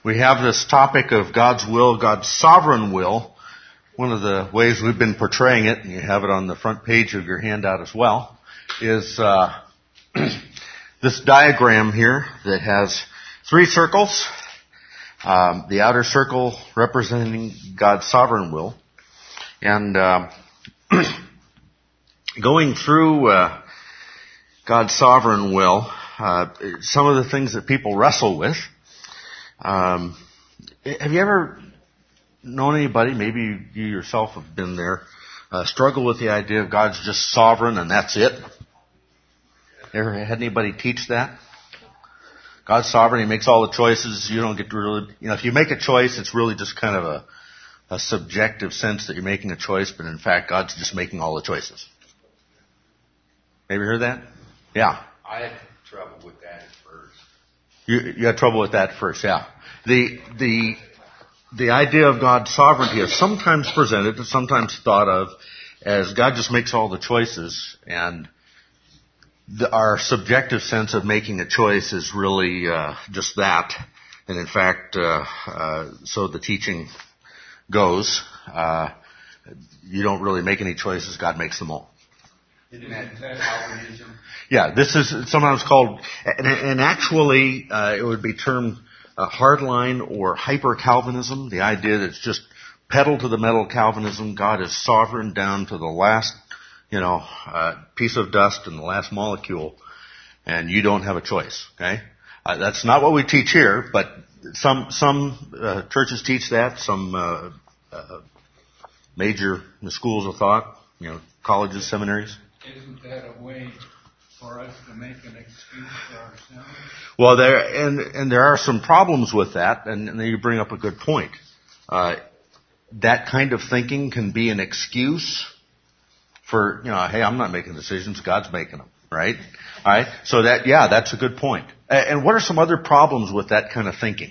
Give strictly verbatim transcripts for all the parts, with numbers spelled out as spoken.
We have this topic of God's will, God's sovereign will. One of the ways we've been portraying it, and you have it on the front page of your handout as well, is uh, this diagram here that has three circles. Um, the outer circle representing God's sovereign will. And uh, going through uh, God's sovereign will, uh, some of the things that people wrestle with. Um, have you ever known anybody, maybe you yourself have been there, uh, struggle with the idea of God's just sovereign and that's it? Ever had anybody teach that? God's sovereign, He makes all the choices, you don't get to really, you know, if you make a choice, it's really just kind of a, a subjective sense that you're making a choice, but in fact, God's just making all the choices. Have you heard that? Yeah. I had trouble with that at first. You, you had trouble with that at first, yeah. The, the, the idea of God's sovereignty is sometimes presented and sometimes thought of as God just makes all the choices, and the, our subjective sense of making a choice is really uh, just that. And in fact, uh, uh, so the teaching goes, uh, you don't really make any choices, God makes them all. Isn't that Calvinism? Yeah, this is sometimes called, and, and actually uh, it would be termed uh, hardline or hyper-Calvinism, the idea that it's just pedal to the metal Calvinism. God is sovereign down to the last, you know, uh, piece of dust and the last molecule, and you don't have a choice, okay? Uh, that's not what we teach here, but some some uh, churches teach that, some uh, uh, major schools of thought, you know, colleges, seminaries. Isn't that a way for us to make an excuse for ourselves? Well, there and and there are some problems with that, and, and you bring up a good point. Uh, that kind of thinking can be an excuse for, you know, hey, I'm not making decisions, God's making them, right? All right. So that, yeah, that's a good point. And what are some other problems with that kind of thinking?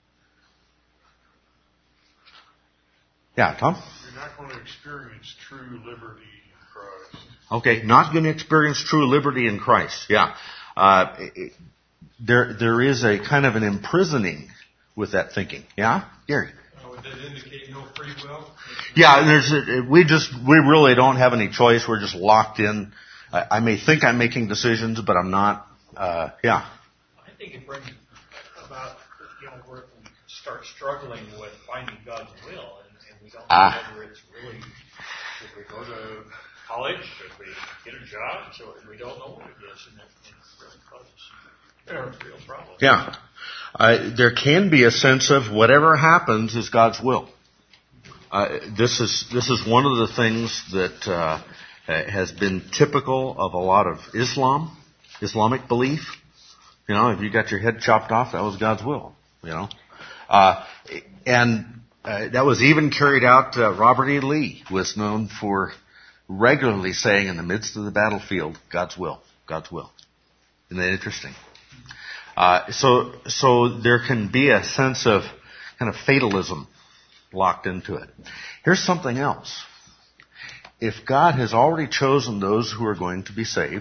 Yeah, Tom? You're not going to experience true liberty in Christ. Okay, not going to experience true liberty in Christ. Yeah. Uh, it, there, there is a kind of an imprisoning with that thinking. Yeah? Gary? Uh, would that indicate no free will? Yeah, there's a, we just, we really don't have any choice. We're just locked in. I, I may think I'm making decisions, but I'm not. Uh, yeah. I think it brings about, you know, where we start struggling with finding God's will, and, and we don't know Ah. whether it's really, should we go to college, should we get a job, so we don't know what it is, and it, it really causes yeah. real problems. Yeah. Uh, there can be a sense of whatever happens is God's will. Uh, this is this is one of the things that uh, has been typical of a lot of Islam, Islamic belief. You know, if you got your head chopped off, that was God's will. You know, uh, and uh, that was even carried out. Uh, Robert E. Lee was known for regularly saying, in the midst of the battlefield, "God's will, God's will." Isn't that interesting? Uh, so, so there can be a sense of kind of fatalism locked into it. Here's something else. If God has already chosen those who are going to be saved,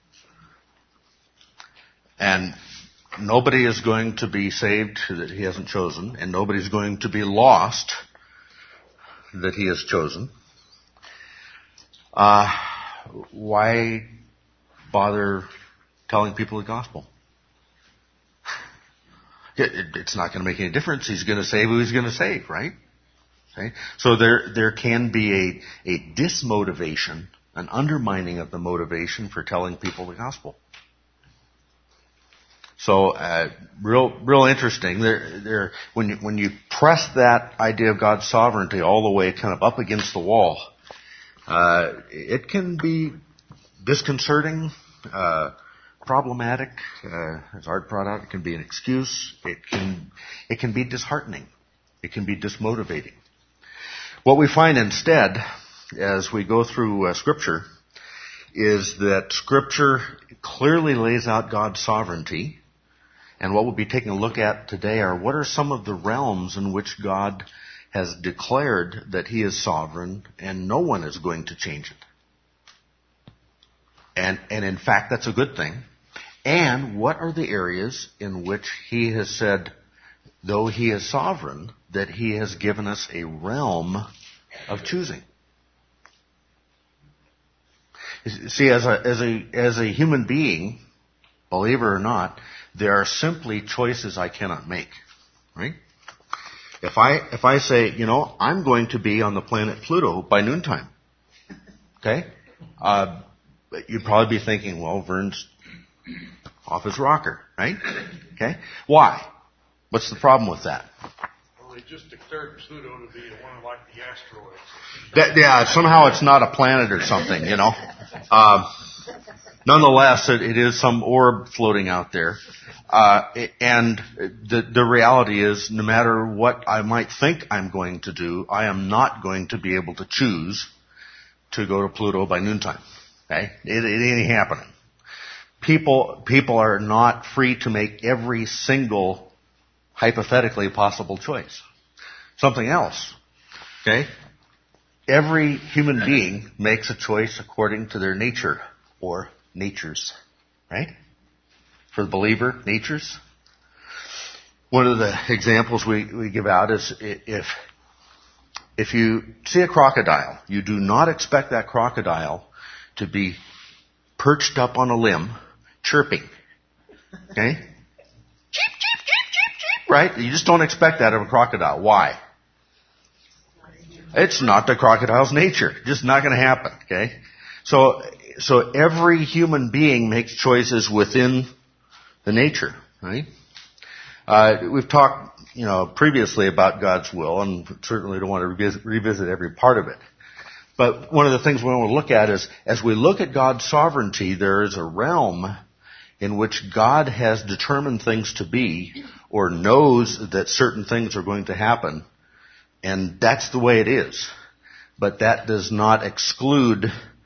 and nobody is going to be saved that He hasn't chosen, and nobody's going to be lost that He has chosen, uh, why bother telling people the gospel? It's not going to make any difference. He's going to save who He's going to save, right? Okay? So there there can be a, a dismotivation, an undermining of the motivation for telling people the gospel. So uh, real real interesting. There there when you, when you press that idea of God's sovereignty all the way kind of up against the wall, uh, it can be disconcerting. Uh, problematic, uh, as Art brought out, it can be an excuse. It can, it can be disheartening. It can be dismotivating. What we find instead, as we go through uh, Scripture, is that Scripture clearly lays out God's sovereignty. And what we'll be taking a look at today are what are some of the realms in which God has declared that He is sovereign and no one is going to change it. And, and in fact, that's a good thing. And what are the areas in which He has said, though He is sovereign, that He has given us a realm of choosing. See, as a, as a, as a human being, believer or not, there are simply choices I cannot make, right? If I, if I say, you know, I'm going to be on the planet Pluto by noontime, okay? Uh, you'd probably be thinking, well, Vern's off his rocker, right? Okay? Why? What's the problem with that? Well, they just declared Pluto to be one like the asteroids. That, yeah, somehow it's not a planet or something, you know. Um, nonetheless, it, it is some orb floating out there. Uh, and the, the reality is, no matter what I might think I'm going to do, I am not going to be able to choose to go to Pluto by noontime. Okay? It, it ain't happening. People, people are not free to make every single hypothetically possible choice. Something else. Okay? Every human being makes a choice according to their nature or natures. Right? For the believer, natures. One of the examples we, we give out is if, if you see a crocodile, you do not expect that crocodile to be perched up on a limb, chirping. Okay? Cheep, cheep, cheep, cheep, cheep. Right? You just don't expect that of a crocodile. Why? It's not the crocodile's nature. Just not going to happen. Okay? So, so every human being makes choices within the nature, right? Uh, we've talked, you know, previously about God's will, and certainly don't want to revisit, revisit every part of it. But one of the things we want to look at is, as we look at God's sovereignty, there is a realm in which God has determined things to be, or knows that certain things are going to happen, and that's the way it is. But that does not exclude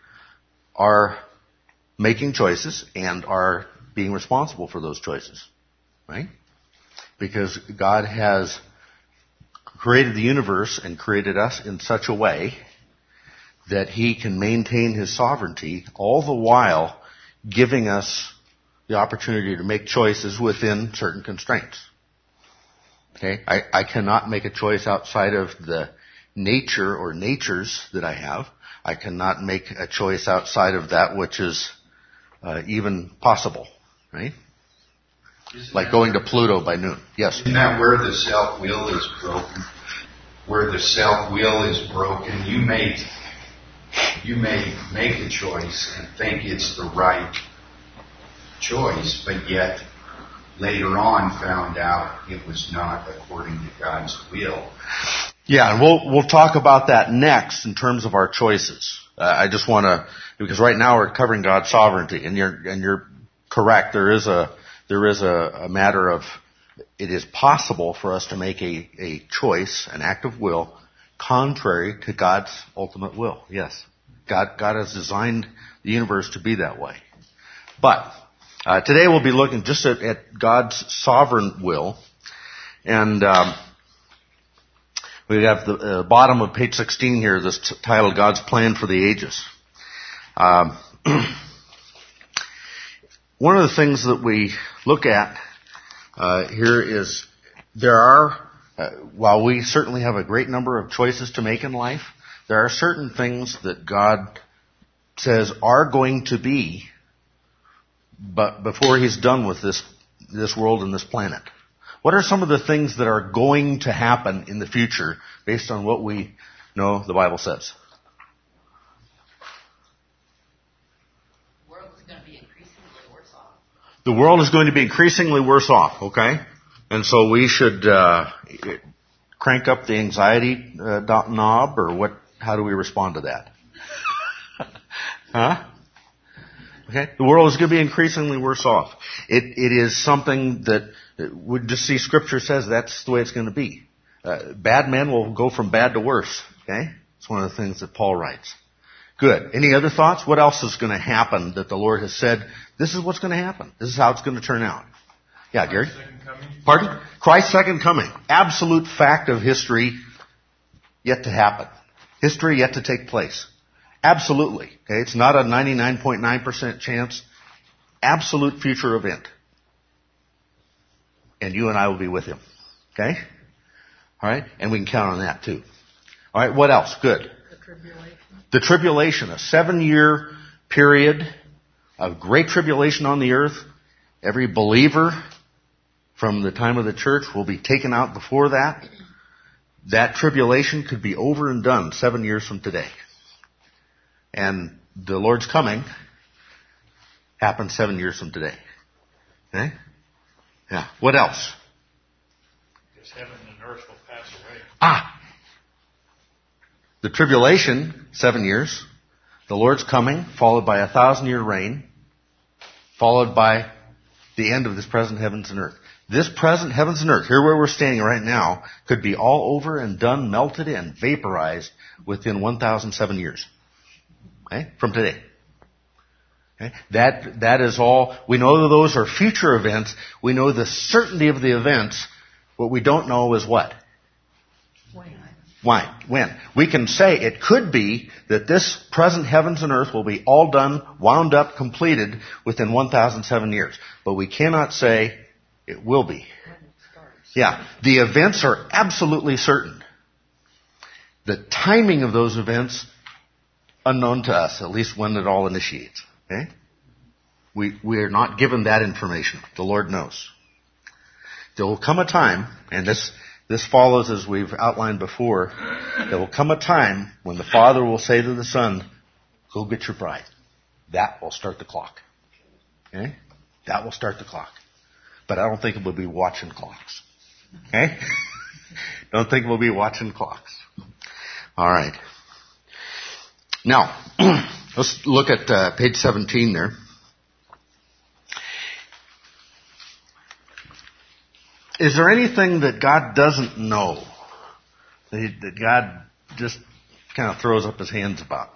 our making choices and our being responsible for those choices, right? Because God has created the universe and created us in such a way that He can maintain His sovereignty, all the while giving us the opportunity to make choices within certain constraints. Okay? I, I cannot make a choice outside of the nature or natures that I have. I cannot make a choice outside of that which is uh, even possible. Right? Isn't Like going to Pluto by noon. Yes. Isn't that where the self-will is broken? Where the self-will is broken, you may, you may make a choice and think it's the right choice, but yet later on found out it was not according to God's will. Yeah, and we'll we'll talk about that next in terms of our choices. Uh, I just want to, because right now we're covering God's sovereignty, and you're and you're correct. There is a there is a, a matter of it is possible for us to make a, a choice, an act of will, contrary to God's ultimate will. Yes, God God has designed the universe to be that way. But uh, today we'll be looking just at, at God's sovereign will, and um, we have the uh, bottom of page sixteen here. This t- titled "God's Plan for the Ages." Um, One of the things that we look at uh, here is there are, uh, while we certainly have a great number of choices to make in life, there are certain things that God says are going to be, but before He's done with this this world and this planet. What are some of the things that are going to happen in the future based on what we know the Bible says? The world is going to be increasingly worse off, okay? And so we should uh, crank up the anxiety uh, knob, or what? How do we respond to that? Huh? Okay? The world is going to be increasingly worse off. It It is something that we just see Scripture says that's the way it's going to be. Uh, bad men will go from bad to worse, okay? It's one of the things that Paul writes. Good. Any other thoughts? What else is going to happen that the Lord has said, this is what's going to happen. This is how it's going to turn out. Yeah, Gary? Pardon? Christ's second coming. Absolute fact of history yet to happen. History yet to take place. Absolutely. Okay, it's not a ninety-nine point nine percent chance. Absolute future event. And you and I will be with Him. Okay? All right? And we can count on that too. All right, what else? Good. The tribulation. The tribulation, a seven-year period of great tribulation on the earth. Every believer from the time of the church will be taken out before that. That tribulation could be over and done seven years from today. And the Lord's coming happens seven years from today. Okay? Yeah. What else? Because heaven and earth will pass away. Ah! The tribulation, seven years. The Lord's coming, followed by a thousand year reign, followed by the end of this present heavens and earth. This present heavens and earth, here where we're standing right now, could be all over and done, melted and vaporized within one thousand seven years. Okay? From today. Okay? That, that is all. We know that those are future events. We know the certainty of the events. What we don't know is what? When? Why? When? We can say it could be that this present heavens and earth will be all done, wound up, completed within one thousand seven years. But we cannot say it will be. Yeah. The events are absolutely certain. The timing of those events, unknown to us, at least when it all initiates. Okay? We, we are not given that information. The Lord knows. There will come a time, and this, this follows as we've outlined before, there will come a time when the Father will say to the Son, go get your bride. That will start the clock. Okay? That will start the clock. But I don't think it will be watching clocks. Okay? Don't think we'll be watching clocks. All right. Now, let's look at uh, page seventeen there. Is there anything that God doesn't know? That, he, that God just kind of throws up his hands about?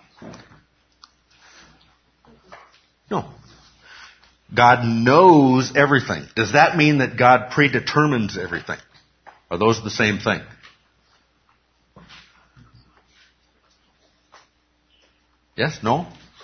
No. God knows everything. Does that mean that God predetermines everything? Are those the same thing? Yes? No?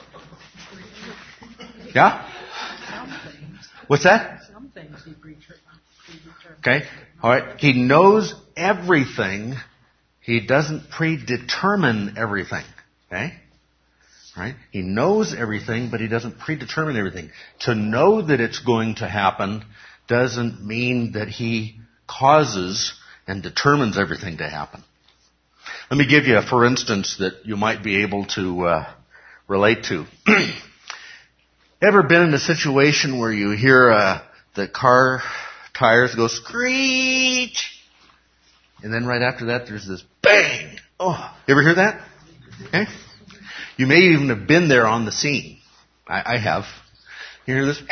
Yeah? Some things. What's that? Some things he predetermined. Okay. All right. He knows everything. He doesn't predetermine everything. Okay? Right? He knows everything, but he doesn't predetermine everything. To know that it's going to happen doesn't mean that he causes and determines everything to happen. Let me give you a for instance that you might be able to uh, relate to. Ever been in a situation where you hear uh, the car tires go screech, and then right after that there's this bang? Oh, you ever hear that? Okay. You may even have been there on the scene. I, I have. You hear this?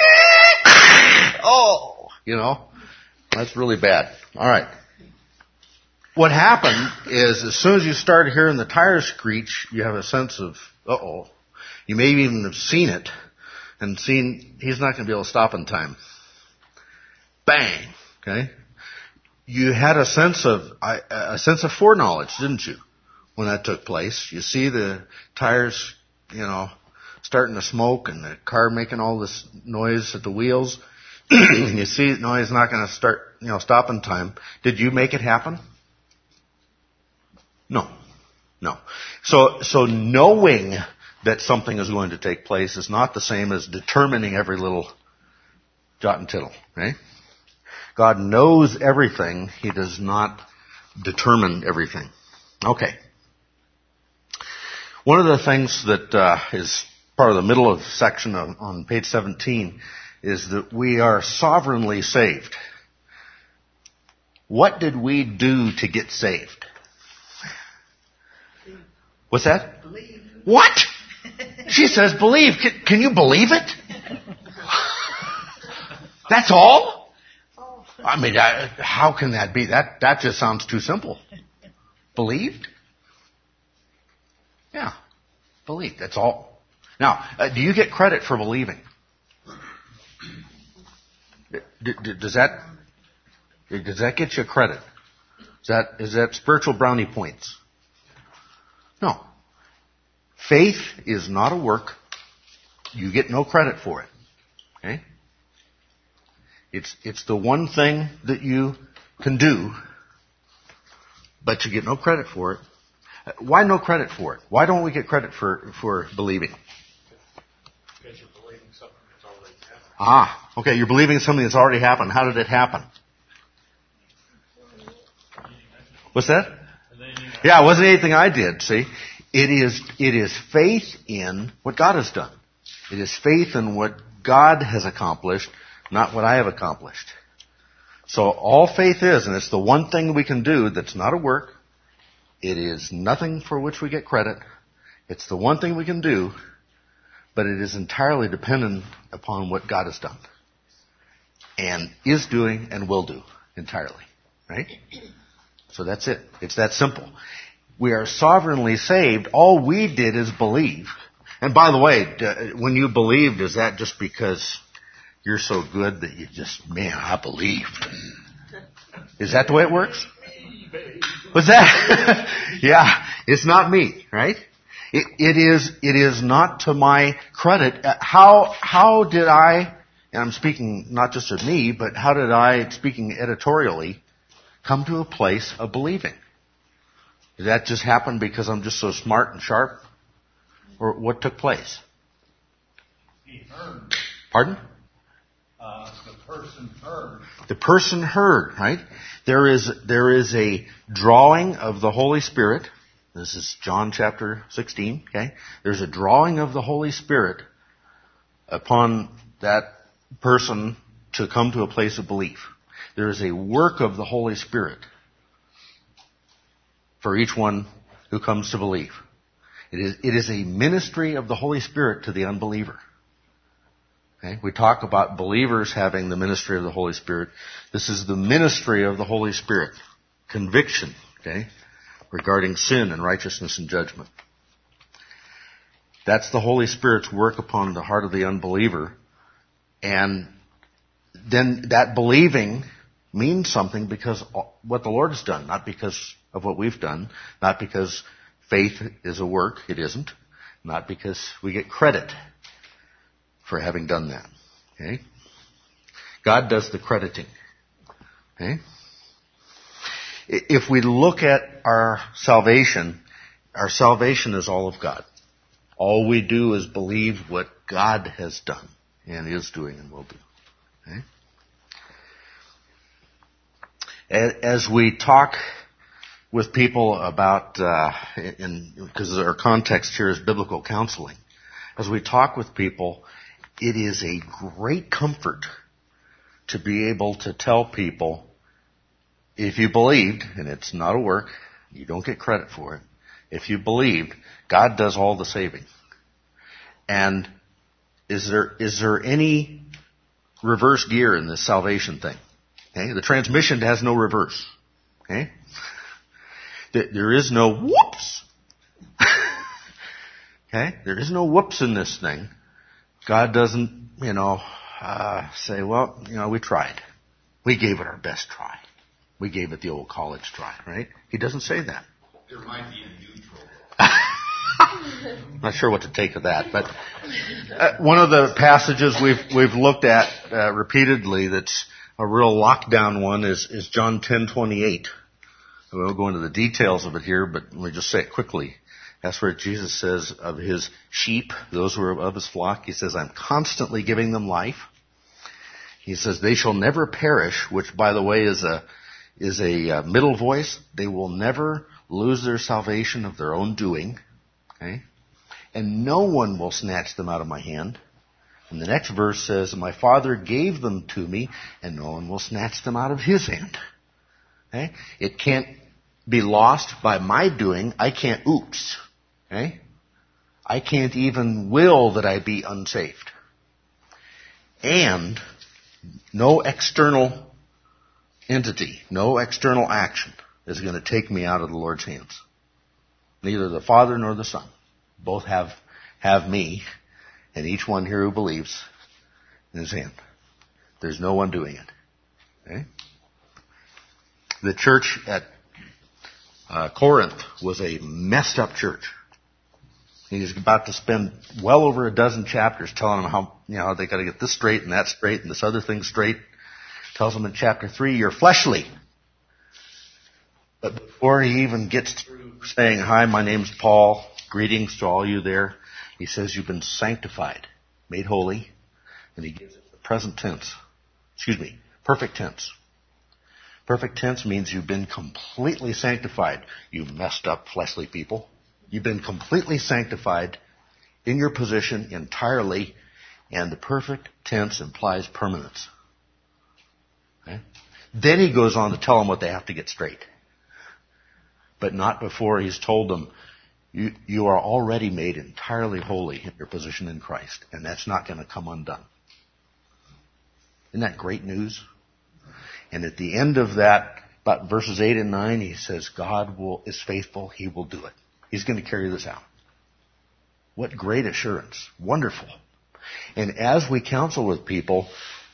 Oh, you know, that's really bad. All right. What happened is as soon as you start hearing the tires screech, you have a sense of, uh-oh. You may even have seen it and seen he's not going to be able to stop in time. Bang. Okay. You had a sense of, a sense of foreknowledge, didn't you? When that took place, you see the tires, you know, starting to smoke and the car making all this noise at the wheels. And you see, no, he's not going to start, you know, stop in time. Did you make it happen? No. No. So, so knowing that something is going to take place is not the same as determining every little jot and tittle, right? God knows everything. He does not determine everything. Okay. One of the things that uh, is part of the middle of section of, on page seventeen is that we are sovereignly saved. What did we do to get saved? What's that? Believe. What? She says believe. Can, can you believe it? That's all? I mean, I, how can that be? That that just sounds too simple. Believed? Yeah, believe. That's all. Now, uh, do you get credit for believing? D- d- does that does that get you credit? Is that is that spiritual brownie points? No. Faith is not a work. You get no credit for it. Okay? It's it's the one thing that you can do but you get no credit for it. Why no credit for it? Why don't we get credit for, for believing? Because you're believing something that's already happened. Ah, okay, you're believing something that's already happened. How did it happen? What's that? Yeah, it wasn't anything I did, see? It is, it is faith in what God has done. It is faith in what God has accomplished, not what I have accomplished. So all faith is, and it's the one thing we can do that's not a work. It is nothing for which we get credit. It's the one thing we can do, but it is entirely dependent upon what God has done. And is doing and will do entirely. Right? So that's it. It's that simple. We are sovereignly saved. All we did is believe. And by the way, when you believed, is that just because you're so good that you just, man, I believed? Is that the way it works? What's that? Yeah, it's not me, right? It, it is, it is not to my credit. How, how did I, and I'm speaking not just of me, but how did I, speaking editorially, come to a place of believing? Did that just happen because I'm just so smart and sharp? Or what took place? He heard. Pardon? Uh, the person heard. The person heard, right? There is, there is a drawing of the Holy Spirit. This is John chapter sixteen, okay? There's a drawing of the Holy Spirit upon that person to come to a place of belief. There is a work of the Holy Spirit for each one who comes to believe. It is, it is a ministry of the Holy Spirit to the unbeliever. Okay? We talk about believers having the ministry of the Holy Spirit. This is the ministry of the Holy Spirit. Conviction, okay, regarding sin and righteousness and judgment. That's the Holy Spirit's work upon the heart of the unbeliever. And then that believing means something because what the Lord has done, not because of what we've done, not because faith is a work, it isn't, not because we get credit for having done that. Okay? God does the crediting. Okay? If we look at our salvation, our salvation is all of God. All we do is believe what God has done and is doing and will do. Okay? As we talk with people about, uh, in, because our context here is biblical counseling, as we talk with people, it is a great comfort to be able to tell people, if you believed, and it's not a work, you don't get credit for it, if you believed, God does all the saving. And is there, is there any reverse gear in this salvation thing? Okay? The transmission has no reverse. Okay? There is no whoops. Okay? There is no whoops in this thing. God doesn't, you know, uh, say, well, you know, we tried. We gave it our best try. We gave it the old college try, right? He doesn't say that. There might be a neutral. I'm not sure what to take of that, but uh, one of the passages we've we've looked at uh, repeatedly that's a real lockdown one is, is John ten twenty-eight. We won't go into the details of it here, but let me just say it quickly. That's where Jesus says of his sheep, those who are of his flock, he says, I'm constantly giving them life. He says, they shall never perish, which, by the way, is a is a middle voice. They will never lose their salvation of their own doing. Okay? And no one will snatch them out of my hand. And the next verse says, my Father gave them to me, and no one will snatch them out of his hand. Okay? It can't be lost by my doing. I can't oops. Okay? I can't even will that I be unsaved. And no external entity, no external action is going to take me out of the Lord's hands. Neither the Father nor the Son. Both have, have me, and each one here who believes in his hand. There's no one doing it. Okay? The church at uh, Corinth was a messed up church. He's about to spend well over a dozen chapters telling them how, you know, they got to get this straight and that straight and this other thing straight. Tells them in chapter three, you're fleshly. But before he even gets through saying, hi, my name's Paul, greetings to all you there, he says you've been sanctified, made holy, and he gives it the present tense. Excuse me, perfect tense. Perfect tense means you've been completely sanctified. You messed up fleshly people. You've been completely sanctified in your position entirely, and the perfect tense implies permanence. Okay? Then he goes on to tell them what they have to get straight. But not before he's told them, you, you are already made entirely holy in your position in Christ, and that's not going to come undone. Isn't that great news? And at the end of that, about verses eight and nine, he says, God will is faithful. He will do it. He's going to carry this out. What great assurance. Wonderful. And as we counsel with people,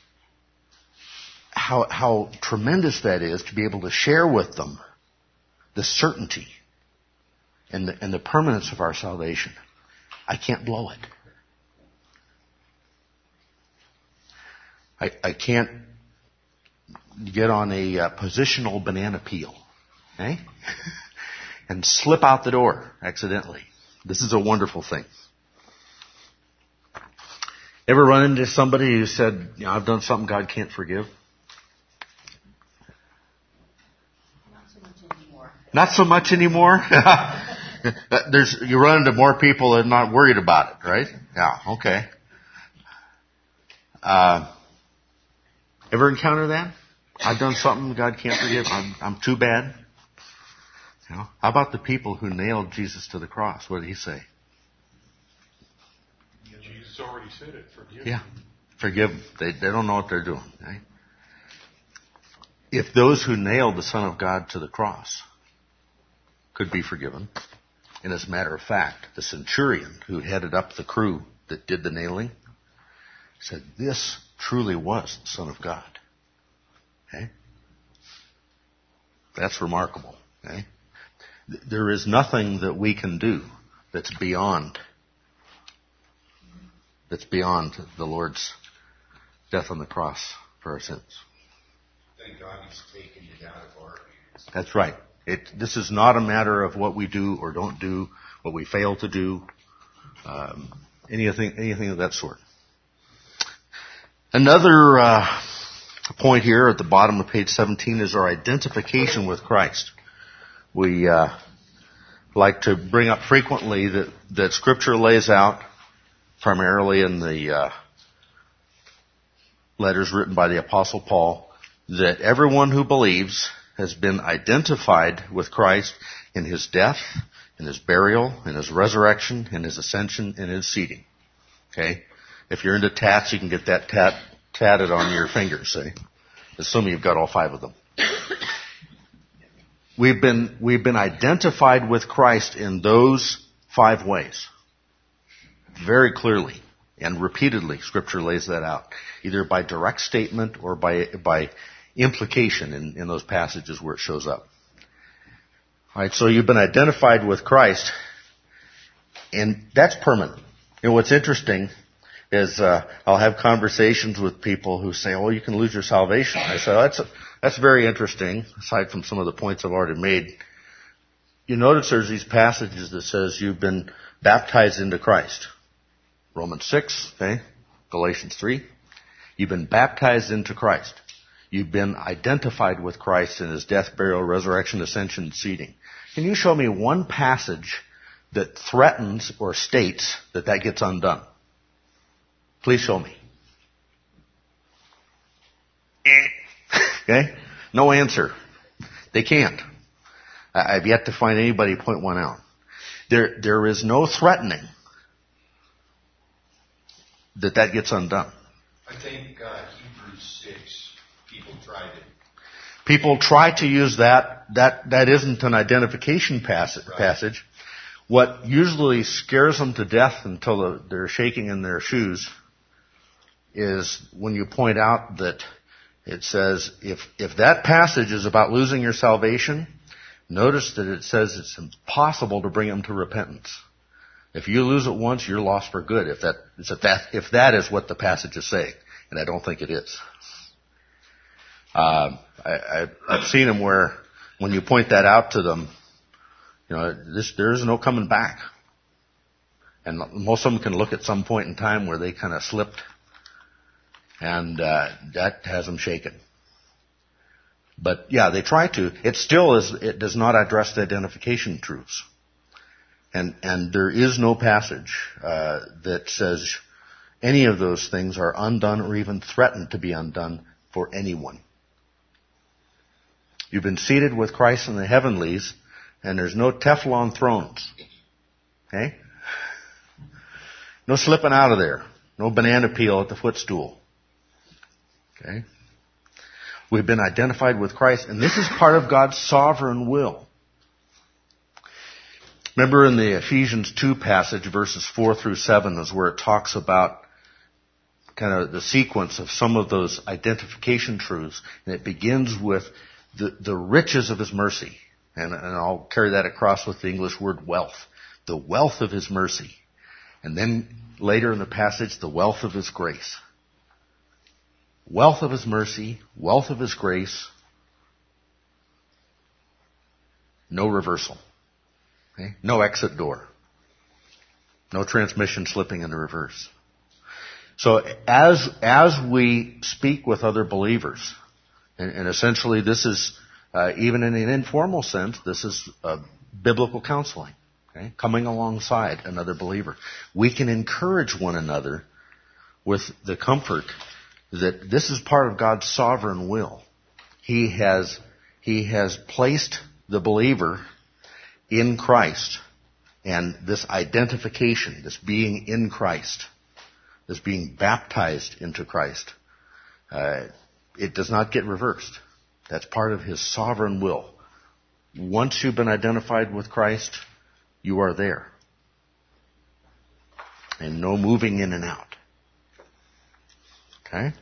how, how tremendous that is to be able to share with them the certainty and the, and the permanence of our salvation. I can't blow it. I, I can't get on a uh, positional banana peel, okay? And slip out the door accidentally. This is a wonderful thing. Ever run into somebody who said, you know, I've done something God can't forgive? Not so much anymore. Not so much anymore? There's, you run into more people that are not worried about it, right? Yeah, okay. Uh, ever encounter that? I've done something God can't forgive. I'm, I'm too bad. You know, how about the people who nailed Jesus to the cross? What did he say? Jesus already said it. Forgive. Yeah, forgive them. They, they don't know what they're doing. Right? If those who nailed the Son of God to the cross could be forgiven, and as a matter of fact, the centurion who headed up the crew that did the nailing said, this truly was the Son of God. Okay? That's remarkable. Okay? There is nothing that we can do that's beyond that's beyond the Lord's death on the cross for our sins. Thank God He's taken it out of our hands. That's right. It, this is not a matter of what we do or don't do, what we fail to do, um, anything, anything of that sort. Another uh, point here at the bottom of page seventeen is our identification with Christ. We uh, like to bring up frequently that, that Scripture lays out, primarily in the uh, letters written by the Apostle Paul, that everyone who believes has been identified with Christ in His death, in His burial, in His resurrection, in His ascension, and His seating. Okay? If you're into tats, you can get that tat tatted on your fingers, see? Assuming you've got all five of them. We've been, we've been identified with Christ in those five ways. Very clearly and repeatedly, Scripture lays that out. Either by direct statement or by, by implication in, in those passages where it shows up. Alright, so you've been identified with Christ, and that's permanent. You know, what's interesting is uh, I'll have conversations with people who say, oh, you can lose your salvation. I say, oh, that's, a, that's very interesting, aside from some of the points I've already made. You notice there's these passages that says you've been baptized into Christ. Romans six, okay? Galatians three. You've been baptized into Christ. You've been identified with Christ in His death, burial, resurrection, ascension, and seating. Can you show me one passage that threatens or states that that gets undone? Please show me. Okay? No answer. They can't. I've yet to find anybody point one out. There, there is no threatening that that gets undone. I think uh, Hebrews six, people tried it. People try to use that. That, that isn't an identification passage. Right. passage. What usually scares them to death until they're shaking in their shoes is when you point out that it says, if, if that passage is about losing your salvation, notice that it says it's impossible to bring them to repentance. If you lose it once, you're lost for good, if that, if that, if that is what the passage is saying. And I don't think it is. Uh, I, I've seen them where when you point that out to them, you know, this, there is no coming back. And most of them can look at some point in time where they kind of slipped, and uh, that has them shaken. But yeah, they try to. It still is. It does not address the identification truths, and and there is no passage uh, that says any of those things are undone or even threatened to be undone for anyone. You've been seated with Christ in the heavenlies, and there's no Teflon thrones. Okay? No slipping out of there. No banana peel at the footstool. Okay? We've been identified with Christ, and this is part of God's sovereign will. Remember in the Ephesians two passage, verses four through seven is where it talks about kind of the sequence of some of those identification truths, and it begins with the, the riches of His mercy. And, and I'll carry that across with the English word wealth. The wealth of His mercy. And then later in the passage, the wealth of His grace. Wealth of His mercy, wealth of His grace, no reversal. Okay? No exit door. No transmission slipping into reverse. So as, as we speak with other believers, and, and essentially this is, uh, even in an informal sense, this is uh, biblical counseling. Okay? Coming alongside another believer. We can encourage one another with the comfort that this is part of God's sovereign will. He has, He has placed the believer in Christ, and this identification, this being in Christ, this being baptized into Christ, uh, it does not get reversed. That's part of His sovereign will. Once you've been identified with Christ, you are there. And no moving in and out. Okay?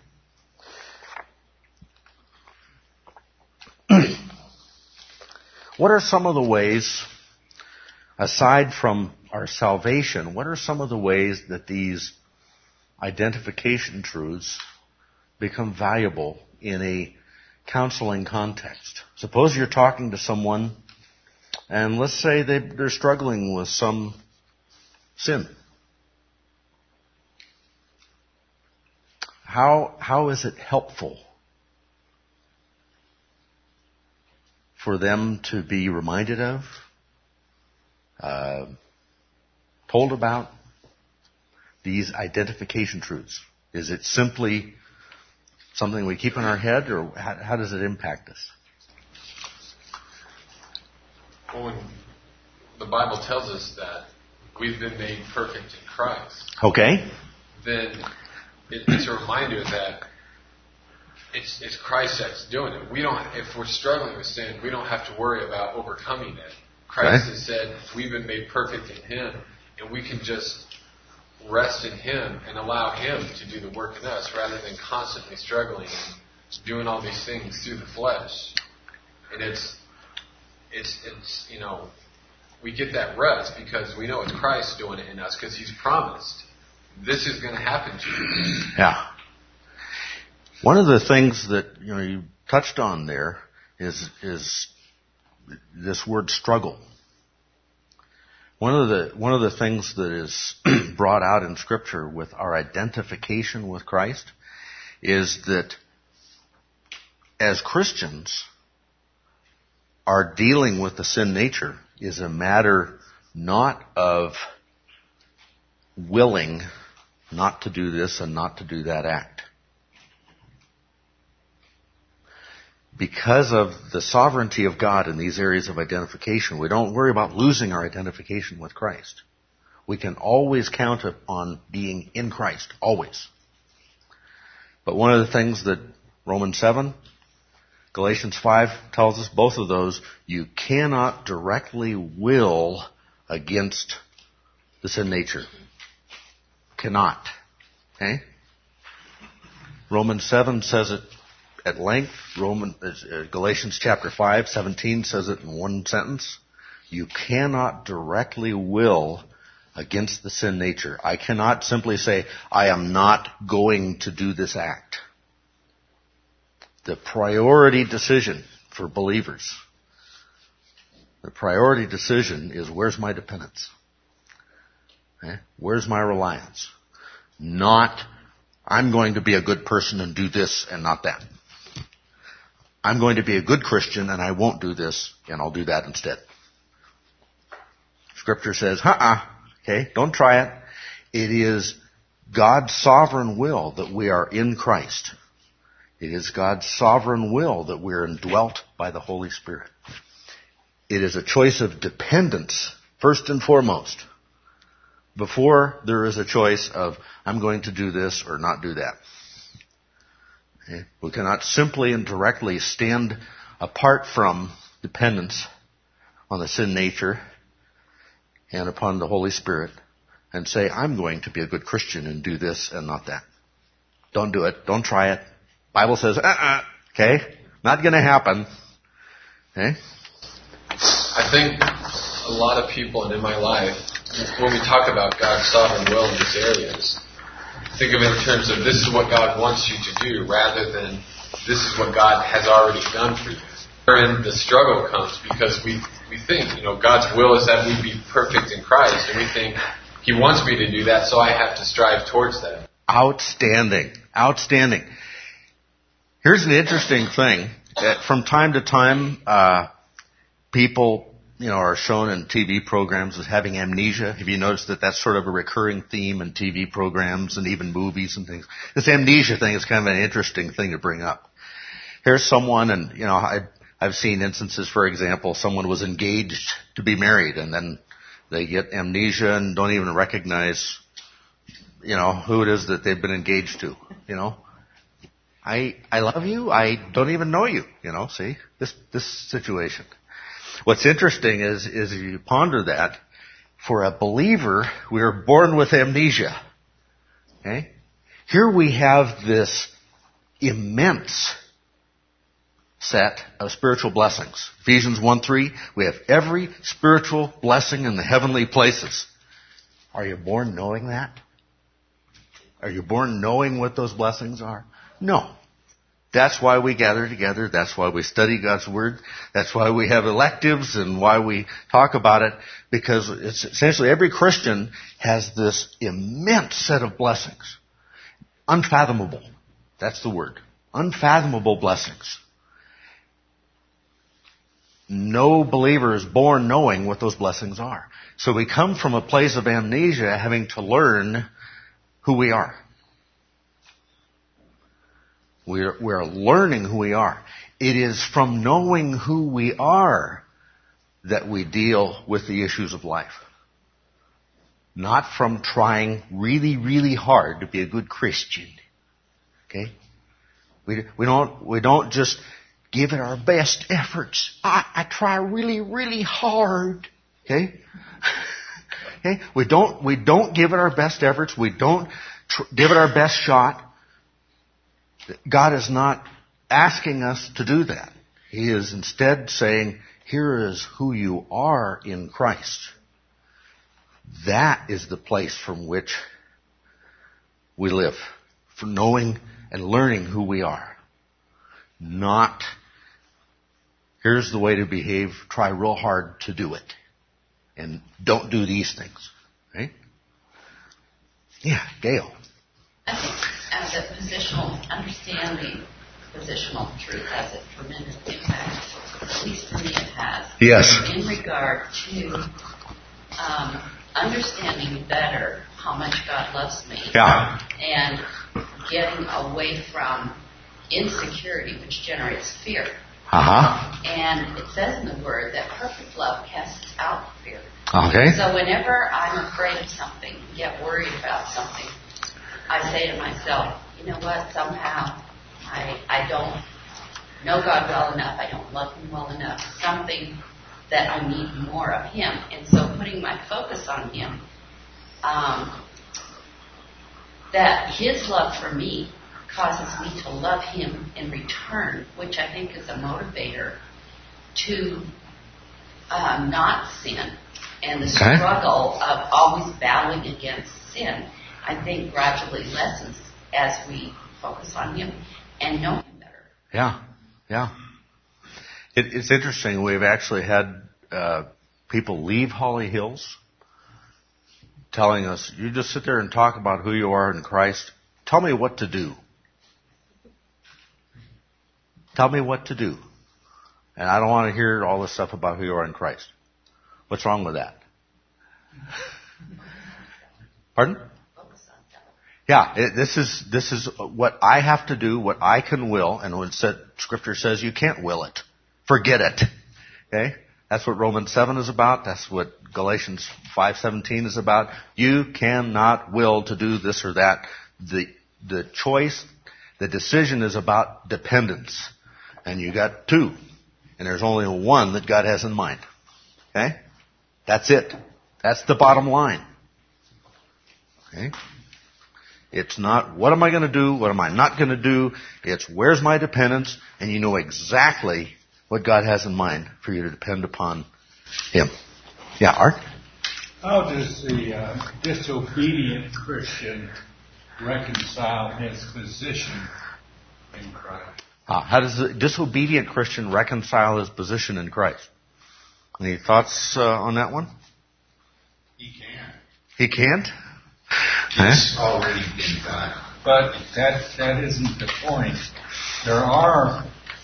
What are some of the ways, aside from our salvation, what are some of the ways that these identification truths become valuable in a counseling context? Suppose you're talking to someone, and let's say they, they're struggling with some sin. How, how is it helpful for them to be reminded of, uh, told about these identification truths? Is it simply something we keep in our head, or how, how does it impact us? Well, when the Bible tells us that we've been made perfect in Christ, okay, then it, it's a reminder that it's, it's Christ that's doing it. We don't. If we're struggling with sin, we don't have to worry about overcoming it. Christ okay. has said we've been made perfect in Him, and we can just rest in Him and allow Him to do the work in us, rather than constantly struggling and doing all these things through the flesh. And it's It's, it's, you know, we get that rest because we know it's Christ doing it in us, because He's promised this is going to happen to you. Yeah. One of the things that, you know, you touched on there is, is this word struggle. One of the, one of the things that is brought out in Scripture with our identification with Christ is that as Christians, our dealing with the sin nature is a matter not of willing not to do this and not to do that act. Because of the sovereignty of God in these areas of identification, we don't worry about losing our identification with Christ. We can always count on being in Christ, always. But one of the things that Romans seven, Galatians five tells us, both of those, you cannot directly will against the sin nature. Cannot. Okay? Romans seven says it at length. Roman, uh, Galatians chapter five, seventeen says it in one sentence. You cannot directly will against the sin nature. I cannot simply say, I am not going to do this act. The priority decision for believers The priority decision is, where's my dependence? Okay? Where's my reliance? Not, I'm going to be a good person and do this and not that. I'm going to be a good Christian and I won't do this and I'll do that instead. Scripture says, uh-uh, okay, don't try it. It is God's sovereign will that we are in Christ. It is God's sovereign will that we are indwelt by the Holy Spirit. It is a choice of dependence, first and foremost, before there is a choice of, I'm going to do this or not do that. Okay? We cannot simply and directly stand apart from dependence on the sin nature and upon the Holy Spirit and say, I'm going to be a good Christian and do this and not that. Don't do it. Don't try it. Bible says, uh-uh, okay? Not going to happen. Okay? I think a lot of people, and in my life, when we talk about God's sovereign will in these areas, think of it in terms of this is what God wants you to do rather than this is what God has already done for you. Wherein the struggle comes because we, we think, you know, God's will is that we be perfect in Christ, and we think He wants me to do that, so I have to strive towards that. Outstanding. Outstanding. Here's an interesting thing. That from time to time, uh, people, you know, are shown in T V programs as having amnesia. Have you noticed that that's sort of a recurring theme in T V programs and even movies and things? This amnesia thing is kind of an interesting thing to bring up. Here's someone, and, you know, I, I've seen instances, for example, someone was engaged to be married and then they get amnesia and don't even recognize, you know, who it is that they've been engaged to, you know. I, I love you. I don't even know you, you know, see, this, this situation. What's interesting is, is if you ponder that, for a believer, we are born with amnesia. Okay? Here we have this immense set of spiritual blessings. Ephesians one three, we have every spiritual blessing in the heavenly places. Are you born knowing that? Are you born knowing what those blessings are? No. That's why we gather together. That's why we study God's Word. That's why we have electives and why we talk about it. Because it's essentially every Christian has this immense set of blessings. Unfathomable. That's the word. Unfathomable blessings. No believer is born knowing what those blessings are. So we come from a place of amnesia having to learn who we are. We're, we're learning who we are. It is from knowing who we are that we deal with the issues of life. Not from trying really, really hard to be a good Christian. Okay? We, we don't, we don't just give it our best efforts. I, I try really, really hard. Okay? Okay? We don't, we don't give it our best efforts. We don't tr- give it our best shot. God is not asking us to do that. He is instead saying, here is who you are in Christ. That is the place from which we live. For knowing and learning who we are. Not, here's the way to behave, try real hard to do it. And don't do these things. Right? Yeah, Gail. I think as a positional, understanding positional truth has a tremendous impact. At least for me it has. Yes. In regard to um, understanding better how much God loves me. Yeah. And getting away from insecurity, which generates fear. Uh-huh. And it says in the Word that perfect love casts out fear. Okay. So whenever I'm afraid of something, get worried about something, I say to myself, you know what, somehow I, I don't know God well enough, I don't love Him well enough, something that I need more of Him. And so putting my focus on Him, um, that His love for me causes me to love Him in return, which I think is a motivator to uh, not sin. And the Okay. struggle of always battling against sin, I think gradually lessens as we focus on Him and know Him better. Yeah, yeah. It, it's interesting. We've actually had uh, people leave Holly Hills telling us, you just sit there and talk about who you are in Christ. Tell me what to do. Tell me what to do. And I don't want to hear all this stuff about who you are in Christ. What's wrong with that? Pardon? Yeah, it, this is this is what I have to do, what I can will, and when said, Scripture says you can't will it. Forget it. Okay? That's what Romans seven is about. That's what Galatians five seventeen is about. You cannot will to do this or that. The the choice, the decision is about dependence. And you got two. And there's only one that God has in mind. Okay? That's it. That's the bottom line. Okay? It's not, what am I going to do? What am I not going to do? It's, where's my dependence? And you know exactly what God has in mind for you to depend upon Him. Yeah, Art? How does the uh, disobedient Christian reconcile his position in Christ? Uh, how does the disobedient Christian reconcile his position in Christ? Any thoughts uh, on that one? He can. He can't? It's huh? already been done. But that that isn't the point. There are,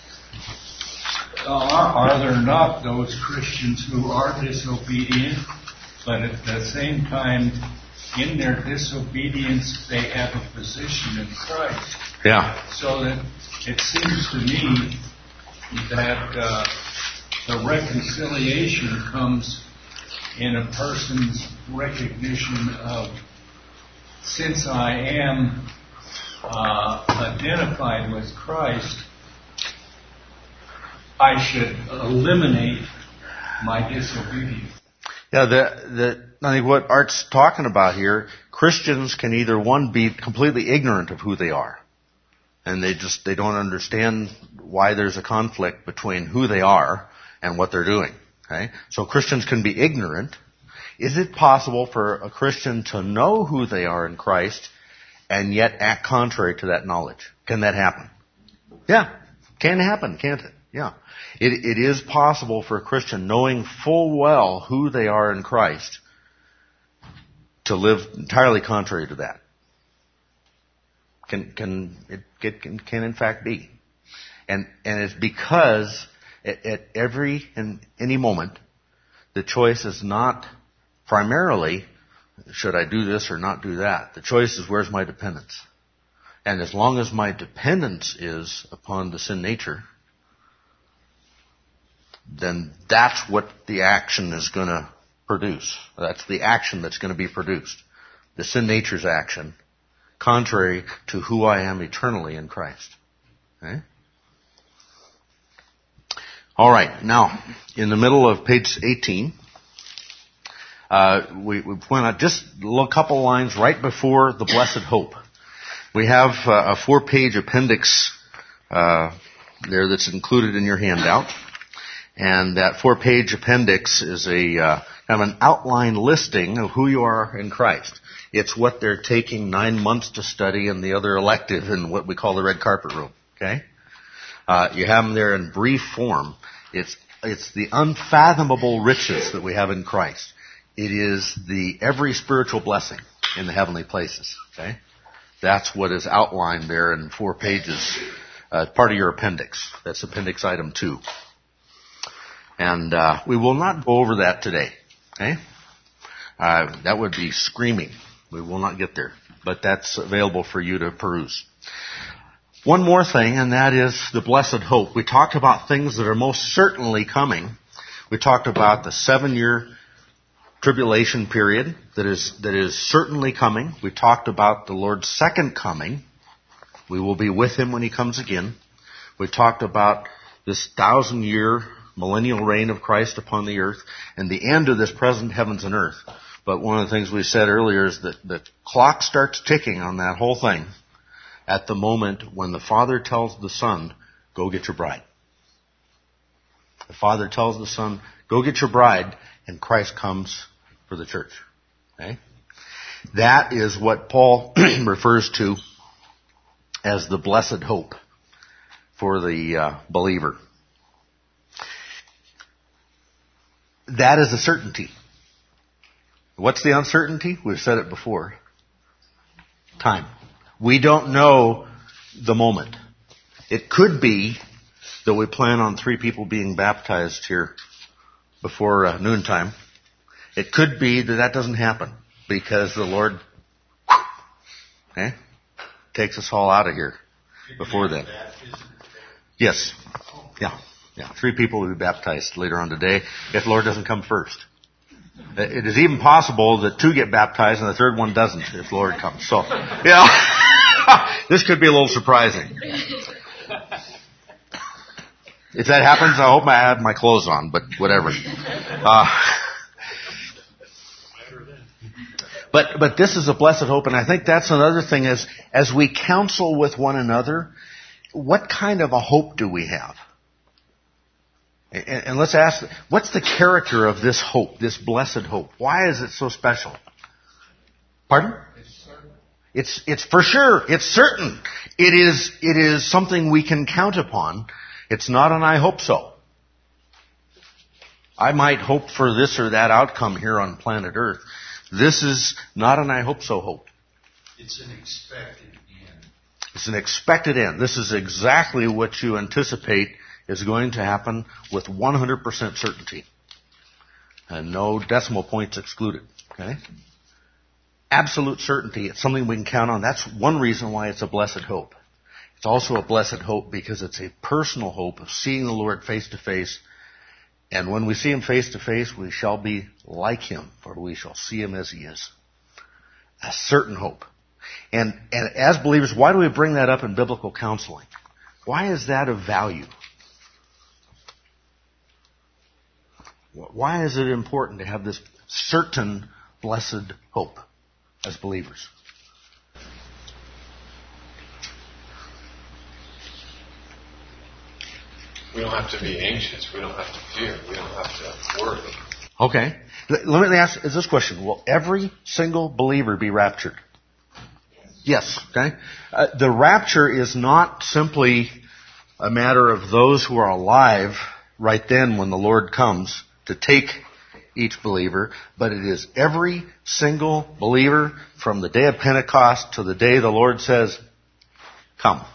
are are there not those Christians who are disobedient, but at the same time, in their disobedience, they have a position in Christ. Yeah. So that it seems to me that uh, the reconciliation comes in a person's recognition of, since I am uh, identified with Christ, I should eliminate my disobedience. Yeah, the, the, I think what Art's talking about here, Christians can either, one, be completely ignorant of who they are, and they just, they don't understand why there's a conflict between who they are and what they're doing. Okay? So Christians can be ignorant. Is it possible for a Christian to know who they are in Christ and yet act contrary to that knowledge? Can that happen? Yeah. Can happen, can't it? Yeah. It, it is possible for a Christian, knowing full well who they are in Christ, to live entirely contrary to that. Can, can, it, it can, can in fact be. And, and it's because at, at every and any moment, the choice is not primarily, should I do this or not do that? The choice is, where's my dependence? And as long as my dependence is upon the sin nature, then that's what the action is going to produce. That's the action that's going to be produced. The sin nature's action, contrary to who I am eternally in Christ. Okay? All right. Now, in the middle of page eighteen, uh, we, we point out just a little couple lines right before the blessed hope. We have uh, a four-page appendix uh, there that's included in your handout. And that four-page appendix is a uh, kind of an outline listing of who you are in Christ. It's what they're taking nine months to study in the other elective in what we call the red carpet room. Okay, uh, you have them there in brief form. It's it's the unfathomable riches that we have in Christ. It is the every spiritual blessing in the heavenly places. Okay, that's what is outlined there in four pages. Uh, part of your appendix. That's appendix item two. And uh, we will not go over that today. Okay? Uh, that would be screaming. We will not get there. But that's available for you to peruse. One more thing, and that is the blessed hope. We talked about things that are most certainly coming. We talked about the seven-year tribulation period that is that is certainly coming. We talked about the Lord's second coming. We will be with Him when He comes again. We talked about this thousand-year millennial reign of Christ upon the earth, and the end of this present heavens and earth. But one of the things we said earlier is that the clock starts ticking on that whole thing at the moment when the Father tells the Son, go get your bride. The Father tells the Son, go get your bride, and Christ comes for the church. Okay? That is what Paul refers to as the blessed hope for the uh, believer. that is a certainty. What's the uncertainty? We've said it before. Time. We don't know the moment. It could be that we plan on three people being baptized here before uh, noontime. It could be that that doesn't happen because the Lord okay, takes us all out of here before then. Yes. Yeah. Yeah. Three people will be baptized later on today if the Lord doesn't come first. It is even possible that two get baptized and the third one doesn't if the Lord comes. So, yeah, this could be a little surprising. If that happens, I hope I have my clothes on, but whatever. Uh, but but this is a blessed hope, and I think that's another thing is, as we counsel with one another, what kind of a hope do we have? And, and let's ask, what's the character of this hope, this blessed hope? Why is it so special? Pardon? It's it's for sure. It's certain. It is it is something we can count upon. It's not an I hope so. I might hope for this or that outcome here on planet Earth. This is not an I hope so hope. It's an expected end. It's an expected end. This is exactly what you anticipate is going to happen with one hundred percent certainty. And no decimal points excluded. Okay? Absolute certainty. It's something we can count on. That's one reason why it's a blessed hope. It's also a blessed hope because it's a personal hope of seeing the Lord face to face. And when we see Him face to face, we shall be like Him, for we shall see Him as He is. A certain hope. And, and as believers, why do we bring that up in biblical counseling? Why is that of value? Why is it important to have this certain blessed hope as believers? We don't have to be anxious. We don't have to fear. We don't have to worry. Okay. Let me ask this question. Will every single believer be raptured? Yes. Okay. Uh, the rapture is not simply a matter of those who are alive right then when the Lord comes to take each believer, but it is every single believer from the day of Pentecost to the day the Lord says, come.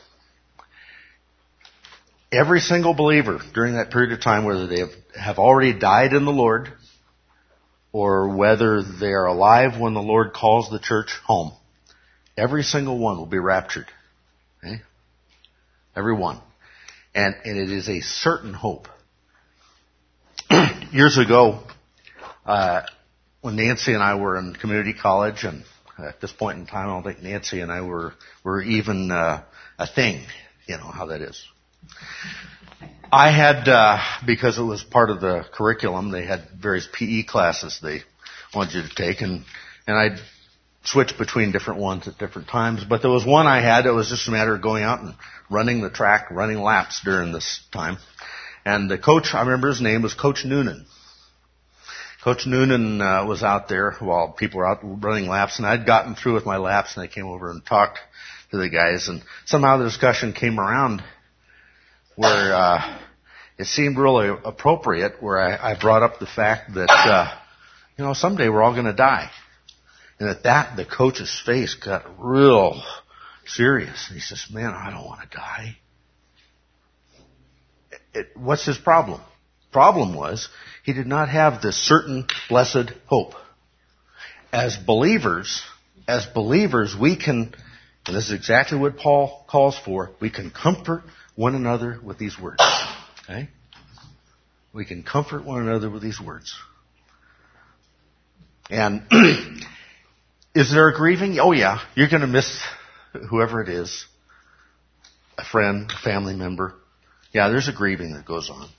Every single believer during that period of time, whether they have, have already died in the Lord or whether they are alive when the Lord calls the church home, every single one will be raptured. Okay? Every one. And, and it is a certain hope. Years ago, uh, when Nancy and I were in community college, and at this point in time, I don't think Nancy and I were, were even uh, a thing. You know how that is. I had, uh, because it was part of the curriculum, they had various P E classes they wanted you to take, and, and I'd switch between different ones at different times. But there was one I had that was just a matter of going out and running the track, running laps during this time. And the coach, I remember his name was Coach Noonan. Coach Noonan uh, was out there while people were out running laps, and I'd gotten through with my laps, and I came over and talked to the guys, and somehow the discussion came around where uh, it seemed really appropriate, where I, I brought up the fact that, uh, you know, someday we're all going to die. And at that, the coach's face got real serious. He says, man, I don't want to die. It, what's his problem? Problem was, he did not have this certain blessed hope. As believers, as believers, we can, and this is exactly what Paul calls for, we can comfort one another with these words. Okay? We can comfort one another with these words. And is there a grieving? Oh yeah, you're going to miss whoever it is, a friend, a family member. Yeah, there's a grieving that goes on.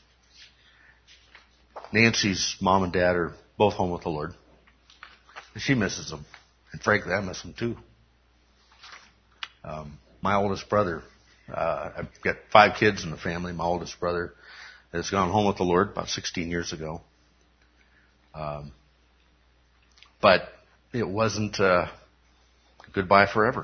Nancy's mom and dad are both home with the Lord. She misses them. And frankly, I miss them too. Um, my oldest brother, uh, I've got five kids in the family. My oldest brother has gone home with the Lord about sixteen years ago. Um, but it wasn't uh, goodbye forever.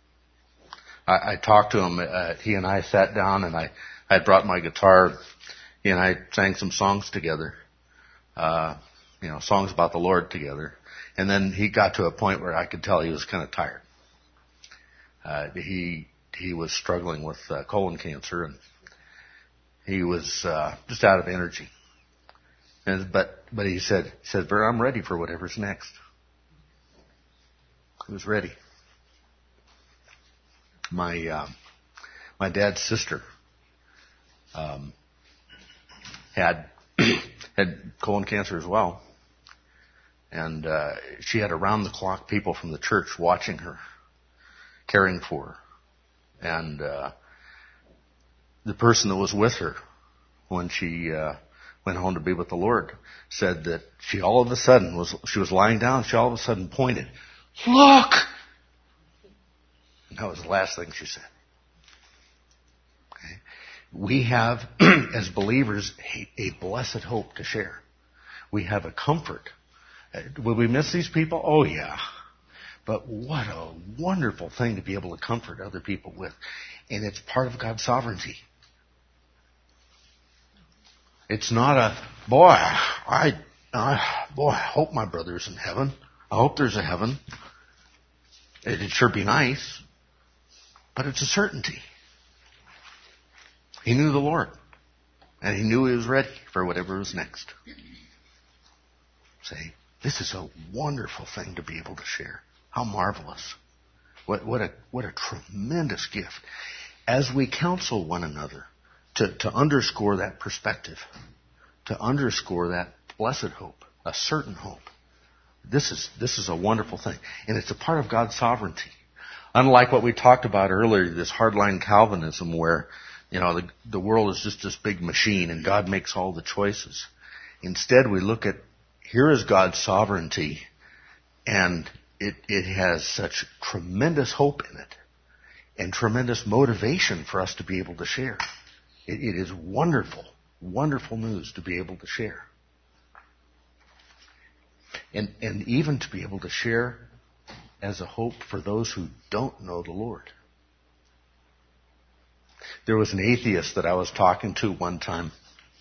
I, I talked to him. Uh, he and I sat down, and I I had brought my guitar, he and I sang some songs together, uh, you know, songs about the Lord together. And then he got to a point where I could tell he was kind of tired. Uh, he he was struggling with uh, colon cancer, and he was uh, just out of energy. And, but but he said he said, "Bert, I'm ready for whatever's next." He was ready. My uh, my dad's sister um, had had colon cancer as well, and uh, she had around the clock people from the church watching her, caring for her, and uh, the person that was with her when she uh, went home to be with the Lord said that she all of a sudden was she was lying down. She all of a sudden pointed, "Look!" And that was the last thing she said. Okay. We have, as believers, a, a blessed hope to share. We have a comfort. Uh, will we miss these people? Oh, yeah. But what a wonderful thing to be able to comfort other people with. And it's part of God's sovereignty. It's not a, boy, I, I boy, I hope my brother's in heaven. I hope there's a heaven. It'd sure be nice. But it's a certainty. He knew the Lord. And he knew he was ready for whatever was next. Say, this is a wonderful thing to be able to share. How marvelous. What, what a, what a tremendous gift. As we counsel one another to, to underscore that perspective, to underscore that blessed hope, a certain hope. This is, this is a wonderful thing. And it's a part of God's sovereignty. Unlike what we talked about earlier, this hardline Calvinism where, you know, the, the world is just this big machine and God makes all the choices. Instead, we look at, here is God's sovereignty, and it, it has such tremendous hope in it and tremendous motivation for us to be able to share. It, it is wonderful, wonderful news to be able to share. And, and even to be able to share as a hope for those who don't know the Lord. There was an atheist that I was talking to one time,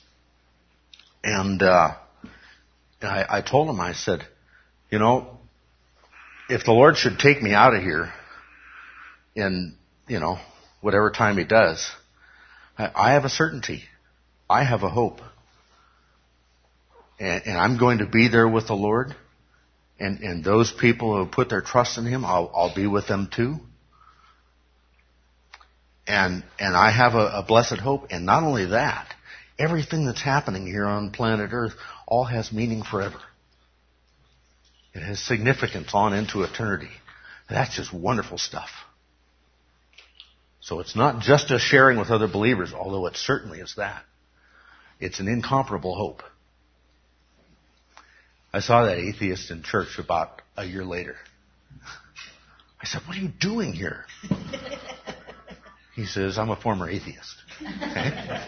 and uh, I, I told him, I said, you know, if the Lord should take me out of here in, you know, whatever time He does, I, I have a certainty. I have a hope. And, and I'm going to be there with the Lord. And, and those people who put their trust in Him, I'll, I'll be with them too. And, and I have a, a blessed hope. And not only that, everything that's happening here on planet Earth all has meaning forever. It has significance on into eternity. That's just wonderful stuff. So it's not just a sharing with other believers, although it certainly is that. It's an incomparable hope. I saw that atheist in church about a year later. I said, "What are you doing here?" He says, "I'm a former atheist." Okay?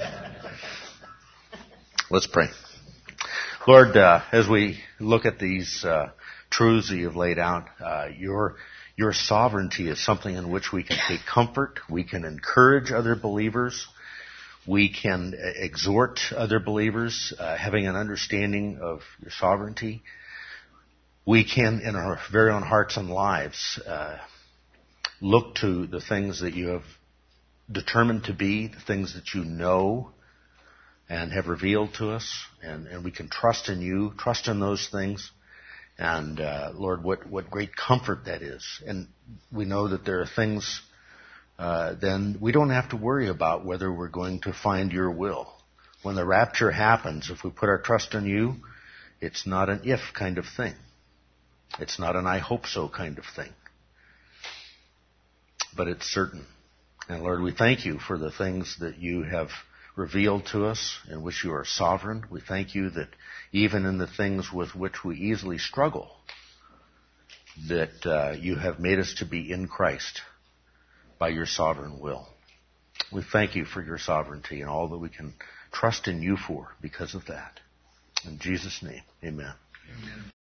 Let's pray. Lord, uh, as we look at these uh, truths that you've laid out, uh, your your sovereignty is something in which we can take comfort. We can encourage other believers. We can exhort other believers, uh, having an understanding of your sovereignty. We can, in our very own hearts and lives, uh, look to the things that you have determined to be, the things that you know and have revealed to us, and, and we can trust in you, trust in those things. And uh, Lord, what, what great comfort that is. And we know that there are things Uh, then we don't have to worry about whether we're going to find your will. When the rapture happens, if we put our trust in you, it's not an if kind of thing. It's not an I hope so kind of thing. But it's certain. And Lord, we thank you for the things that you have revealed to us in which you are sovereign. We thank you that even in the things with which we easily struggle, that uh, you have made us to be in Christ by your sovereign will. We thank you for your sovereignty and all that we can trust in you for because of that. In Jesus' name, amen. Amen.